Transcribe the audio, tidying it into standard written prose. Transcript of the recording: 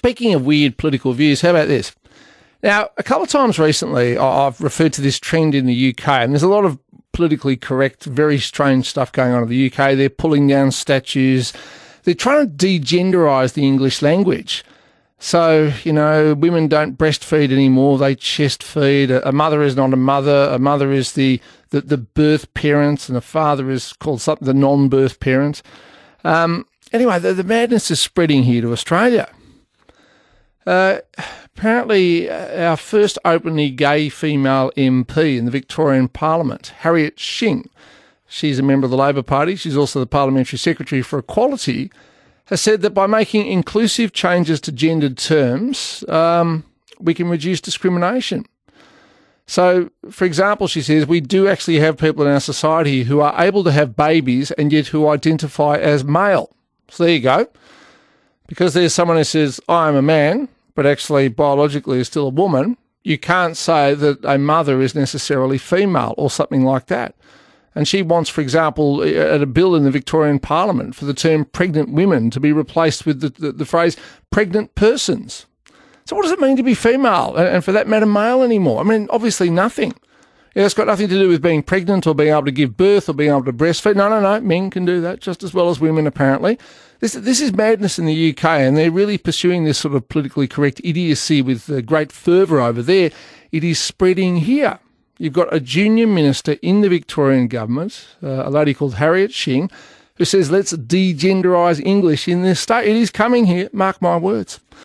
speaking of weird political views, how about this? Now, a couple of times recently, I've referred to this trend in the UK, and there's a lot of politically correct, very strange stuff going on in the UK. They're pulling down statues. They're trying to degenderise the English language. So, women don't breastfeed anymore. They chest feed. A mother is not a mother. A mother is the birth parent, and a father is called something, the non-birth parent. Anyway, the madness is spreading here to Australia. Apparently, our first openly gay female MP in the Victorian Parliament, Harriet Shing, she's a member of the Labor Party, she's also the Parliamentary Secretary for Equality, has said that by making inclusive changes to gendered terms, we can reduce discrimination. So, for example, she says, we do actually have people in our society who are able to have babies and yet who identify as male. So there you go. Because there's someone who says, I am a man, but actually biologically is still a woman, you can't say that a mother is necessarily female or something like that. And she wants, for example, a bill in the Victorian Parliament for the term pregnant women to be replaced with the phrase pregnant persons. So what does it mean to be female and for that matter male anymore? I mean, obviously nothing. It's got nothing to do with being pregnant or being able to give birth or being able to breastfeed. No. Men can do that just as well as women, apparently. This is madness in the UK, and they're really pursuing this sort of politically correct idiocy with great fervour over there. It is spreading here. You've got a junior minister in the Victorian government, a lady called Harriet Shing, who says, let's degenderise English in this state. It is coming here, mark my words.